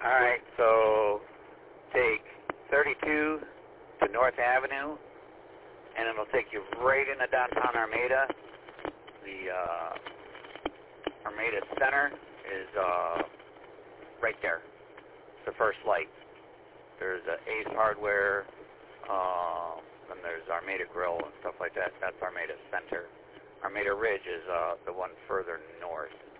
All right, so take 32 to North Avenue, and it'll take you right into downtown Armada. The Armada Center is right there. It's the first light. There's Ace Hardware, then there's Armada Grill and stuff like that. That's Armada Center. Armada Ridge is the one further north.